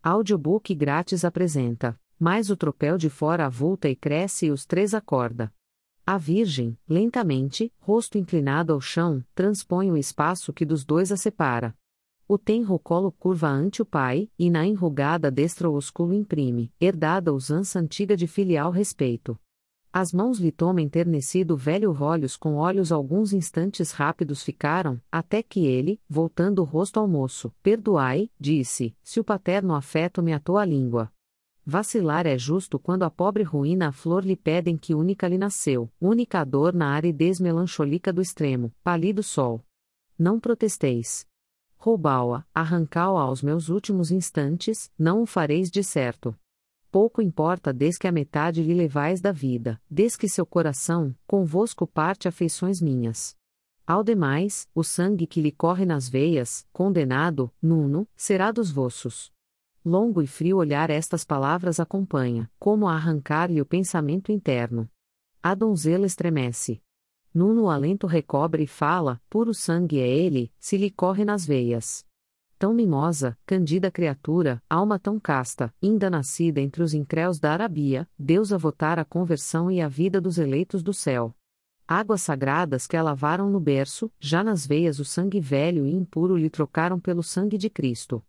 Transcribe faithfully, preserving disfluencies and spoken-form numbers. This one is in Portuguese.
Audiobook grátis apresenta, mais o tropel de fora avulta e cresce e os três acorda. A Virgem, lentamente, rosto inclinado ao chão, transpõe o espaço que dos dois a separa. O tenro colo curva ante o pai, e na enrugada destra o ósculo imprime, herdada usança antiga de filial respeito. As mãos lhe toma enternecido velho olhos com olhos alguns instantes rápidos ficaram, até que ele, voltando o rosto ao moço, perdoai, disse, se o paterno afeto me atou a língua. Vacilar é justo quando a pobre ruína a flor lhe pedem que única lhe nasceu, única dor na aridez melancólica do extremo, pálido sol. Não protesteis. Roubau-a, arrancau-a aos meus últimos instantes, não o fareis de certo. Pouco importa desde que a metade lhe levais da vida, desde que seu coração, convosco parte afeições minhas. Ao demais, o sangue que lhe corre nas veias, condenado, nuno, será dos vossos. Longo e frio olhar estas palavras acompanha, como a arrancar-lhe o pensamento interno. A donzela estremece. Nuno o alento recobre e fala, puro sangue é ele, se lhe corre nas veias. Tão mimosa, candida criatura, alma tão casta, ainda nascida entre os incréus da Arabia, Deus a votar a conversão e a vida dos eleitos do céu. Águas sagradas que a lavaram no berço, já nas veias o sangue velho e impuro lhe trocaram pelo sangue de Cristo.